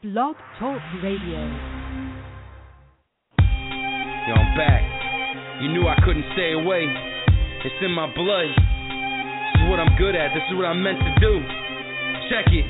Blog Talk Radio. Yo, I'm back. You knew I couldn't stay away. It's in my blood. This is what I'm good at. This is what I'm meant to do. Check it.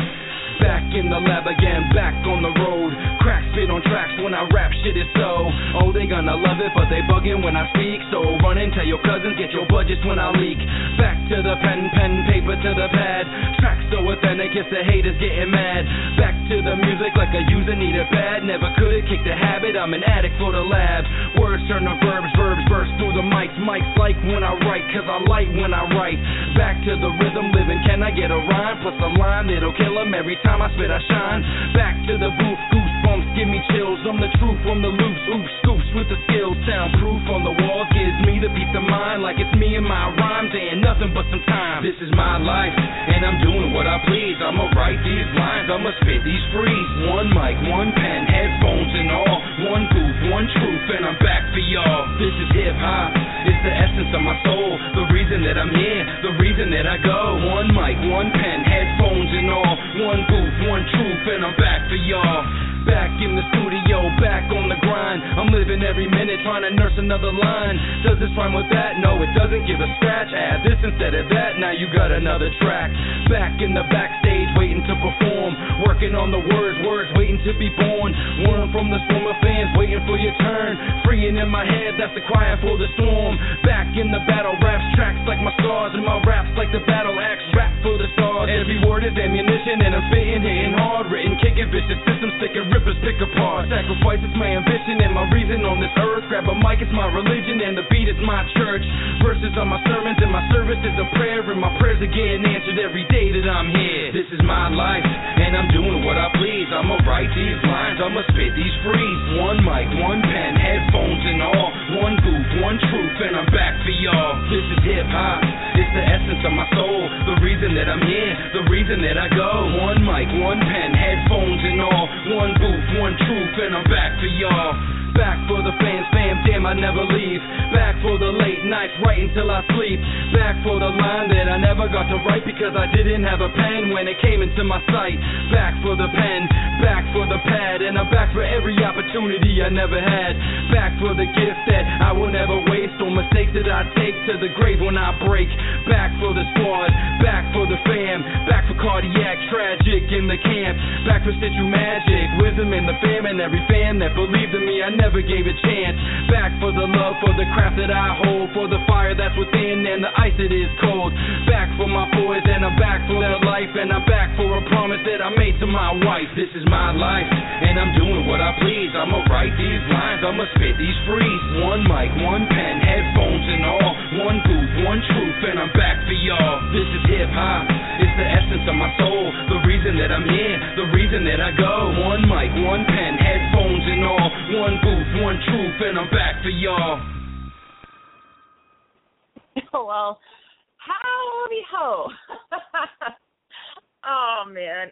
Back in the lab again, back on the road. Crack spit on tracks when I rap, shit is so. Oh, they gonna love it, but they bugging when I speak. So run and tell your cousins, get your budgets when I leak. Back to the pen, paper to the pad. Tracks so authentic, it's the haters getting mad. Back to the music like a user need it bad. Never could've kicked the habit, I'm an addict for the lab. Words turn to verbs, verbs burst through the mics. Mics like when I write, cause I like when I write. Back to the rhythm, living, can I get a rhyme? Plus a line that'll kill 'em every time I spit, I shine. Back to the booth, goosebumps, give me chills. I'm the truth from the loops, oops, scoops with the skills. Soundproof on the walls, gives me the peace of mind. Like it's me and my rhymes, ain't nothing but some time. This is my life, and I'm doing what I please. I'ma write these lines, I'ma spit these frees. One mic, one pen, headphones and all. One booth, one truth, and I'm back for y'all. This is hip-hop, it's the essence of my soul. The reason that I'm here, the reason that I go. One mic, one pen, headphones and all. One booth, one truth, and I'm back for y'all. Back in the studio, back on the grind. I'm living every minute trying to nurse another line. Does this rhyme with that? No, it doesn't. Give a scratch. Add this instead of that. Now you got another track. Back in the backstage, waiting to perform. Working on the words waiting to be born. One from the swarm of fans, waiting for your turn. Freeing in my head, that's the quiet for the storm. Back in the battle, raps tracks like my stars, and my raps like the battle axe. Rap for the stars. Every word is ammunition, and I'm spitting, hitting hard. Written, kicking, vicious system, sticking, rippers pick apart. Sacrifice is my ambition and my reason on this earth. Grab a mic, it's my religion, and the beat is my church. Verses are my sermons, and my service is a prayer. And my prayers are getting answered every day that I'm here. This is my life, and I'm doing what I please. I'ma write these lines, I'ma spit these frees. One mic, one pen, headphones and all. One booth, one truth, and I'm back for y'all. This is hip-hop, it's the essence of my soul. The reason that I'm here, the reason that I go. One mic, one pen, headphones and all. One booth, one truth, and I'm back for y'all. Back for the fans, fam, damn, I never leave. Back for the late nights, writing till I sleep. Back for the line that I never got to write because I didn't have a pen when it came into my sight. Back for the pen, back for the pad, and I'm back for every opportunity I never had. Back for the gift that I will never waste, or mistakes that I take to the grave when I break. Back for the squad, back for the fam, back for cardiac, tragic in the camp. Back for Stitch Magic, wisdom in the fam, and every fan that believed in me, I never gave a chance. Back for the love, for the craft that I hold, for the fire that's within and the ice that is cold. Back for my boys, and I'm back for their life, and I'm back for a promise that I made to my wife. This is my life, and I'm doing what I please. I'ma write these lines, I'ma spit these frees. One mic, one pen, headphones and all. One booth, one truth, and I'm back for y'all. This is hip-hop, it's the essence of my soul. The reason that I'm here, the reason that I go. One mic, one pen, headphones and all. One booth, one truth, and I'm back for y'all. Well, howdy ho. Oh, man.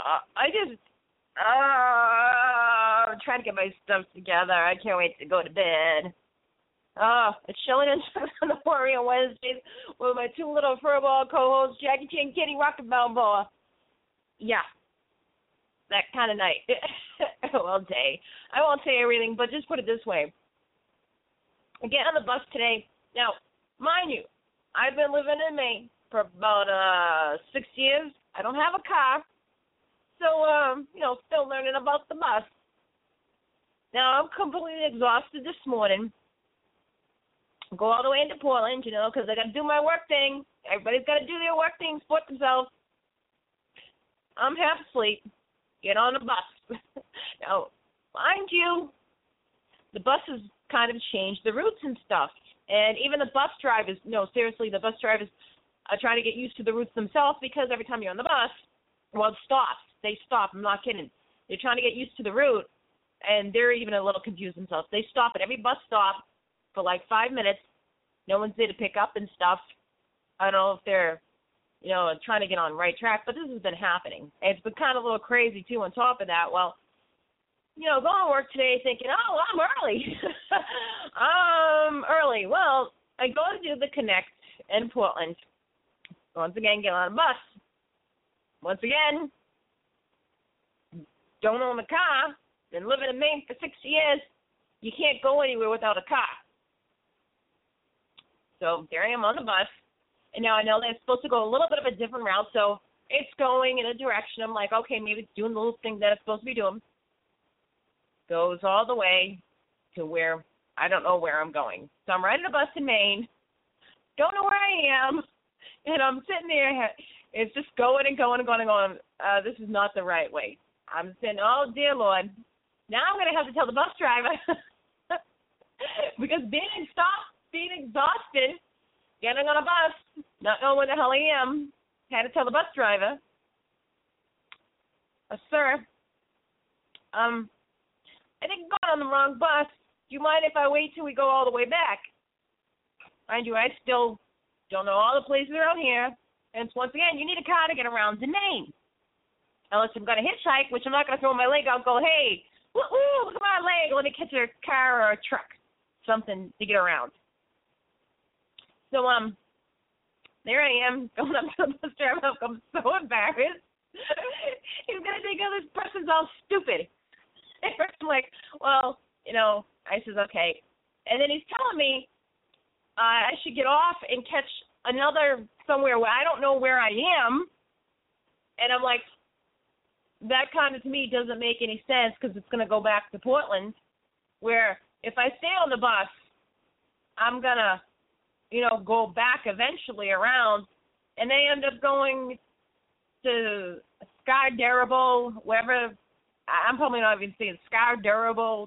I'm trying to get my stuff together. I can't wait to go to bed. It's chilling in the morning on Wednesdays with my two little furball co-hosts, Jackie Chan, Kitty, Rocket Balboa. Yeah, that kind of night. Well, day. I won't say everything, but just put it this way. I get on the bus today. Now, mind you, I've been living in Maine for about 6 years. I don't have a car, so, still learning about the bus. Now, I'm completely exhausted this morning. Go all the way into Portland, because I got to do my work thing. Everybody's got to do their work thing, support themselves. I'm half asleep. Get on the bus. Now, mind you, the bus has kind of changed the routes and stuff. And even the bus drivers, no, seriously, the bus drivers are trying to get used to the routes themselves because every time you're on the bus, well, it stops. They stop. I'm not kidding. They're trying to get used to the route, and they're even a little confused themselves. They stop at every bus stop for like 5 minutes. No one's there to pick up and stuff. I don't know if they're, trying to get on the right track, but this has been happening. And it's been kind of a little crazy, too, on top of that. Well, going to work today thinking, oh, I'm early. I'm early. Well, I go to do the Connect in Portland. Once again, get on a bus. Once again, don't own a car, been living in Maine for 6 years, you can't go anywhere without a car. So there I am on the bus, and now I know that it's supposed to go a little bit of a different route, so it's going in a direction. I'm like, okay, maybe it's doing the little thing that it's supposed to be doing. Goes all the way to where I don't know where I'm going. So I'm riding a bus in Maine, don't know where I am, and I'm sitting there. It's just going and going and going and going. This is not the right way. I'm saying, oh, dear Lord, now I'm going to have to tell the bus driver because being exhausted, getting on a bus, not knowing where the hell I am, had to tell the bus driver, sir, I think I got on the wrong bus. Do you mind if I wait till we go all the way back? Mind you, I still don't know all the places around here. And once again, you need a car to get around to Maine. Unless I'm going to hitchhike, which I'm not going to throw my leg out and go, hey, woo-hoo, look at my leg, let me catch a car or a truck, something to get around. So, there I am, going up to the bus driver. I'm so embarrassed. He's going to think, oh, this person's all stupid. And I'm like, well, I says, okay. And then he's telling me I should get off and catch another somewhere where I don't know where I am. And I'm like, that kind of, to me, doesn't make any sense because it's going to go back to Portland, where if I stay on the bus, I'm going to, go back eventually around, and they end up going to Scarborough, wherever. I'm probably not even saying Scarborough.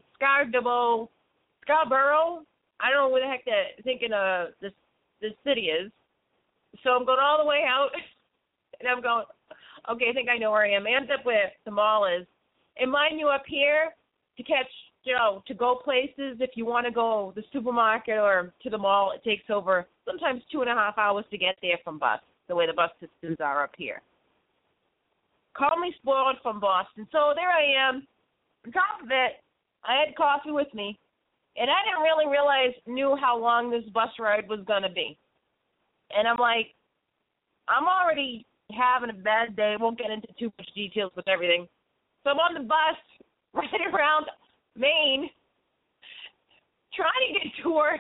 I don't know where the heck they're thinking this city is. So I'm going all the way out, and I'm going, okay, I think I know where I am. I end up where the mall is. And mind you, up here, to catch, to go places, if you want to go to the supermarket or to the mall, it takes over sometimes 2.5 hours to get there from bus, the way the bus systems are up here. Call me spoiled from Boston. So there I am. On top of it, I had coffee with me, and I didn't really knew how long this bus ride was going to be. And I'm like, I'm already having a bad day. Won't get into too much details with everything. So I'm on the bus riding around Maine trying to get to work.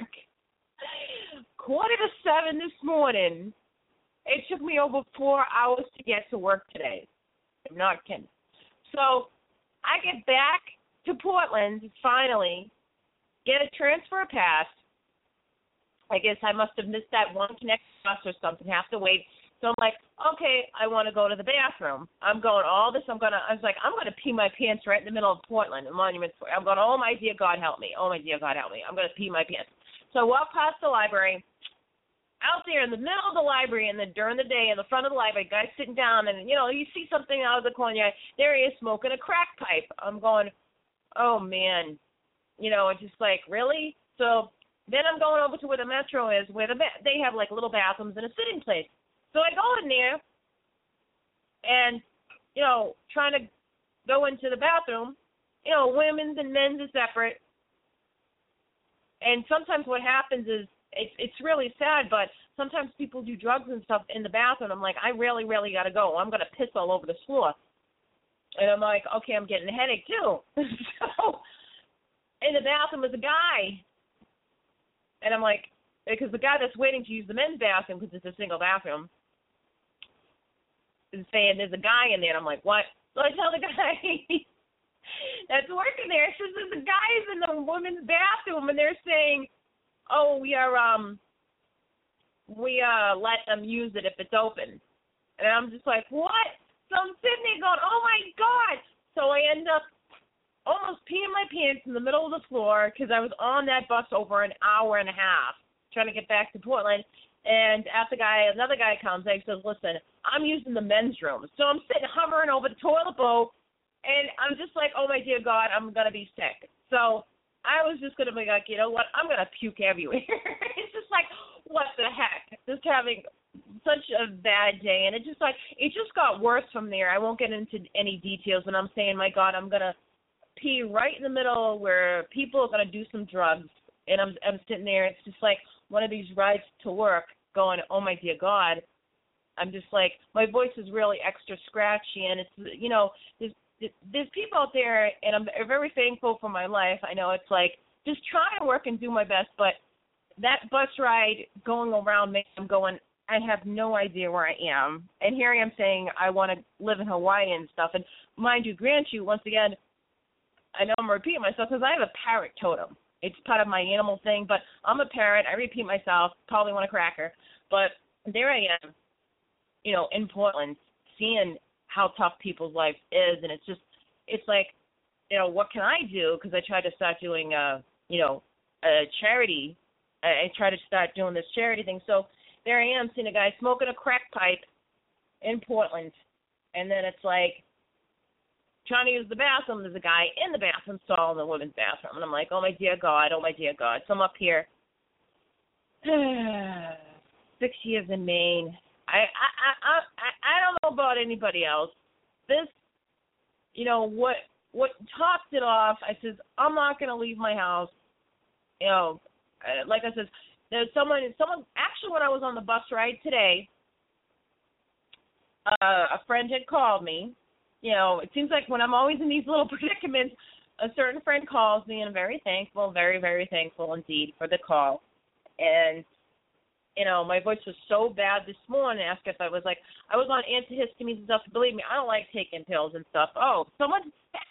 6:45 this morning. It took me over 4 hours to get to work today. I'm not kidding. So I get back to Portland, finally, get a transfer pass. I guess I must have missed that one connecting bus or something, have to wait. So I'm like, okay, I want to go to the bathroom. I'm going all this. I'm going to pee my pants right in the middle of Portland, in Monument Square. I'm going, oh, my dear God, help me. Oh, my dear God, help me. I'm going to pee my pants. So I walk past the library. Out there in the middle of the library, and then during the day in the front of the library, guys sitting down, and, you see something out of the corner. There he is smoking a crack pipe. I'm going, oh, man. It's just like, really? So then I'm going over to where the Metro is, where they have, like, little bathrooms and a sitting place. So I go in there and, trying to go into the bathroom. Women's and men's is separate. And sometimes what happens is, it's really sad, but sometimes people do drugs and stuff in the bathroom. I'm like, I really got to go. I'm going to piss all over the floor. And I'm like, okay, I'm getting a headache too. So in the bathroom is a guy. And I'm like, because the guy that's waiting to use the men's bathroom, because it's a single bathroom, is saying there's a guy in there. And I'm like, what? So I tell the guy that's working there, it says there's a guys in the women's bathroom, and they're saying, oh, we let them use it if it's open. And I'm just like, what? So I'm sitting there going, oh, my God. So I end up almost peeing my pants in the middle of the floor because I was on that bus over an hour and a half trying to get back to Portland. And another guy comes and he says, listen, I'm using the men's room. So I'm sitting hovering over the toilet bowl, and I'm just like, oh, my dear God, I'm going to be sick. So I was just going to be like, you know what, I'm going to puke everywhere. It's just like, what the heck? Just having such a bad day. And it just got worse from there. I won't get into any details, and I'm saying, my God, I'm going to pee right in the middle where people are going to do some drugs. And I'm sitting there. It's just like one of these rides to work going, oh, my dear God. I'm just like, my voice is really extra scratchy, and it's, there's people out there, and I'm very thankful for my life. I know it's like, just try and work and do my best, but that bus ride going around me, I'm going, I have no idea where I am. And here I am saying I want to live in Hawaii and stuff. And mind you, grant you, once again, I know I'm repeating myself because I have a parrot totem. It's part of my animal thing, but I'm a parrot. I repeat myself, probably want a cracker. But there I am, in Portland, seeing how tough people's life is. And it's like, what can I do? Because I tried to start doing, a charity. I tried to start doing this charity thing. So there I am seeing a guy smoking a crack pipe in Portland. And then it's like, trying to use the bathroom, there's a guy in the bathroom stall in the women's bathroom. And I'm like, oh, my dear God. So I'm up here. 6 years in Maine. I don't know about anybody else. This, what topped it off, I says, I'm not going to leave my house. Like I said, there's someone, actually when I was on the bus ride today, a friend had called me. It seems like when I'm always in these little predicaments, a certain friend calls me, and I'm very thankful, very, very thankful indeed for the call. And, my voice was so bad this morning, asked if I was on antihistamines and stuff. Believe me, I don't like taking pills and stuff. Oh, someone's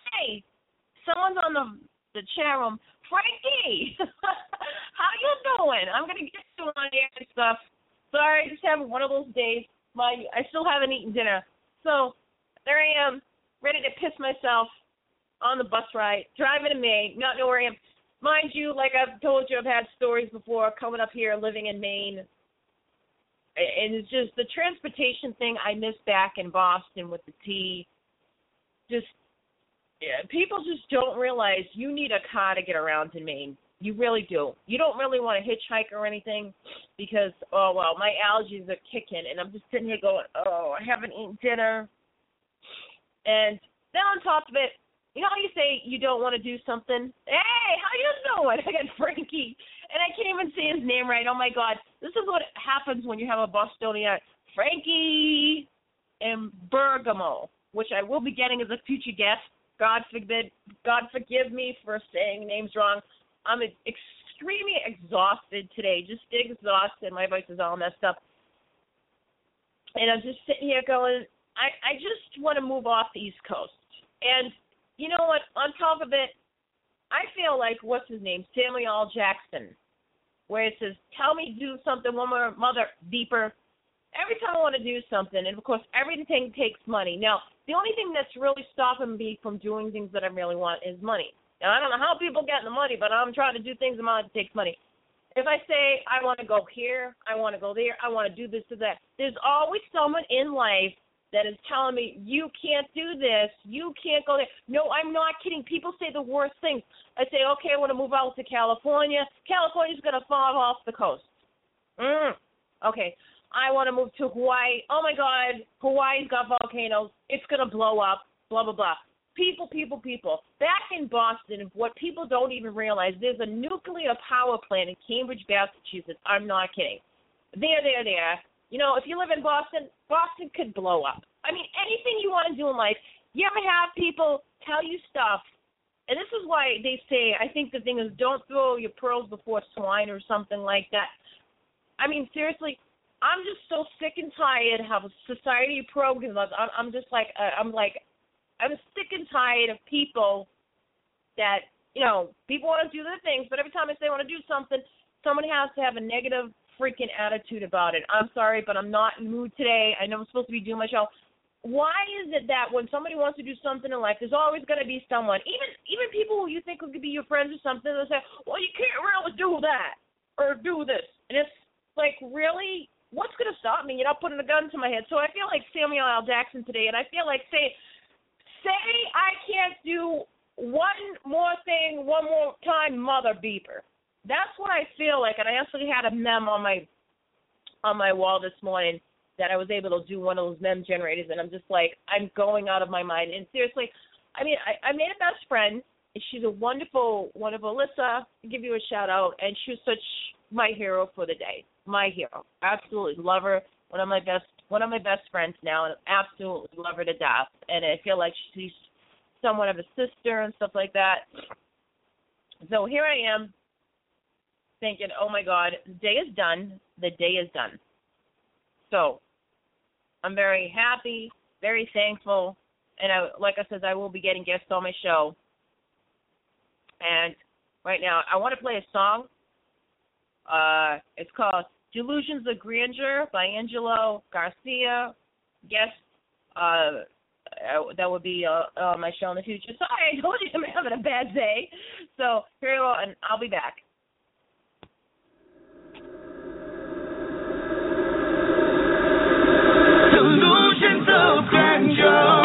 on the chat room. Frankie, how you doing? I'm going to get you on air and stuff. Sorry, I just having one of those days. I still haven't eaten dinner. So there I am, ready to piss myself on the bus ride, driving to Maine, not know where I am. Mind you, like I've told you, I've had stories before coming up here, living in Maine. And it's just the transportation thing I miss back in Boston with the T. People just don't realize you need a car to get around in Maine. You really do. You don't really want to hitchhike or anything because, my allergies are kicking. And I'm just sitting here going, I haven't eaten dinner. And then on top of it, you know how you say you don't want to do something? Hey, how you doing? I got Frankie. And I can't even say his name right. Oh, my God. This is what happens when you have a Bostonian. Frankie in Bergamo, which I will be getting as a future guest. God forgive me for saying names wrong. I'm extremely exhausted today, just exhausted. My voice is all messed up. And I'm just sitting here going, I just want to move off the East Coast. And you know what? On top of it, I feel like, what's his name? Samuel L. Jackson, where it says, tell me to do something one more, mother beeper. Every time I want to do something, and, of course, everything takes money. Now, the only thing that's really stopping me from doing things that I really want is money. Now, I don't know how people get the money, but I'm trying to do things that takes money. If I say I want to go here, I want to go there, I want to do this or that, there's always someone in life that is telling me, you can't do this, you can't go there. No, I'm not kidding. People say the worst things. I say, okay, I want to move out to California. California's going to fall off the coast. Okay. I want to move to Hawaii. Oh, my God, Hawaii's got volcanoes. It's going to blow up, blah, blah, blah. People. Back in Boston, what people don't even realize, there's a nuclear power plant in Cambridge, Massachusetts. I'm not kidding. There. If you live in Boston, Boston could blow up. I mean, anything you want to do in life, you ever have people tell you stuff, and this is why they say, I think the thing is, don't throw your pearls before swine or something like that. I mean, seriously, I'm just so sick and tired of how society programs. I'm sick and tired of people that, people want to do their things, but every time I say I want to do something, somebody has to have a negative freaking attitude about it. I'm sorry, but I'm not in the mood today. I know I'm supposed to be doing my show. Why is it that when somebody wants to do something in life, there's always going to be someone, even people who you think could be your friends or something, they'll say, well, you can't really do that or do this. And it's like, really? What's going to stop me? You're not putting a gun to my head. So I feel like Samuel L. Jackson today, and I feel like say I can't do one more thing one more time, mother beeper. That's what I feel like, and I actually had a mem on my wall this morning that I was able to do one of those mem generators, and I'm just like, I'm going out of my mind. And seriously, I mean, I made a best friend. She's a wonderful, Alyssa. I'll give you a shout out, and she was such my hero for the day. My hero. Absolutely love her. One of my best friends now, and absolutely love her to death. And I feel like she's somewhat of a sister and stuff like that. So here I am thinking, oh my God, the day is done. The day is done. So I'm very happy, very thankful, and like I said, I will be getting guests on my show. And right now, I want to play a song. It's called Delusions of Grandeur by Angelo Garcia. Yes, that would be on my show in the future. Sorry, I told you I'm having a bad day. So here you go, and I'll be back. Delusions of grandeur.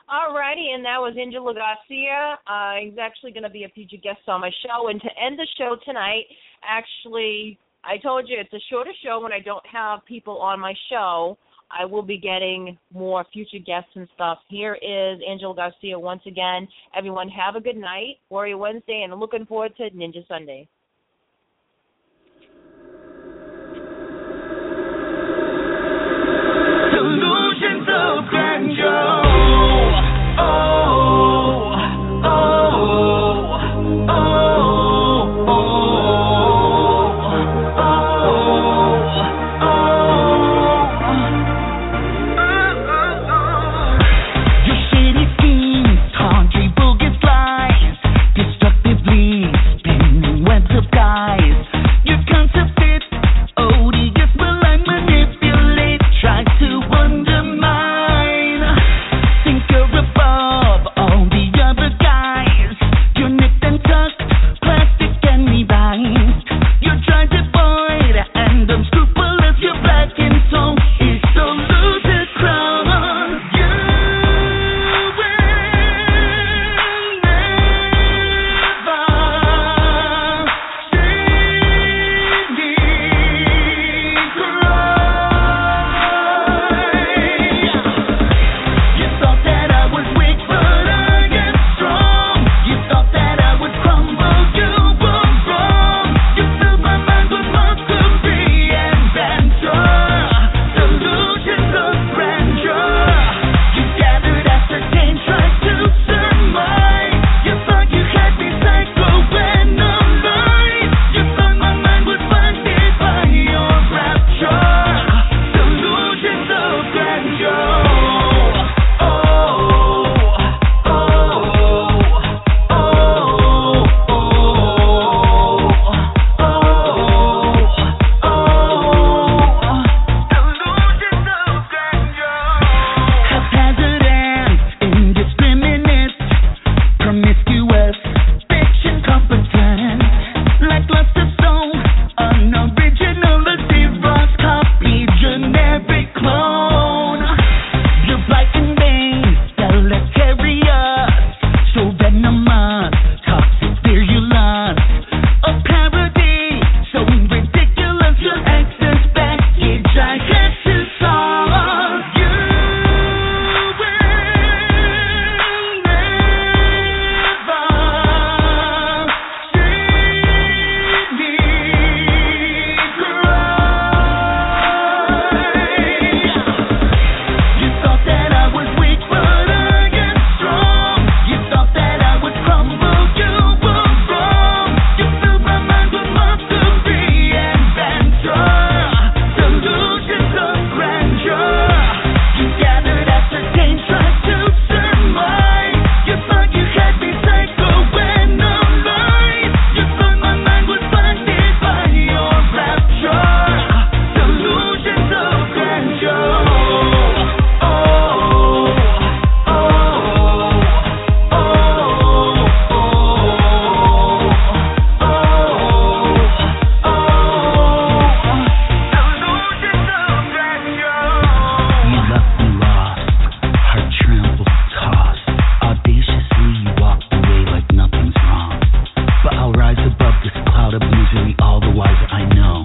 Alrighty, and that was Angela Garcia. He's actually going to be a future guest on my show. And to end the show tonight, actually, I told you it's a shorter show when I don't have people on my show. I will be getting more future guests and stuff. Here is Angela Garcia once again. Everyone have a good night, Warrior Wednesday, and I'm looking forward to Ninja Sunday. Delusions of grandeur.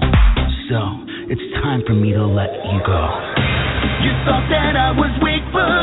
It's time for me to let you go. You thought that I was weak, but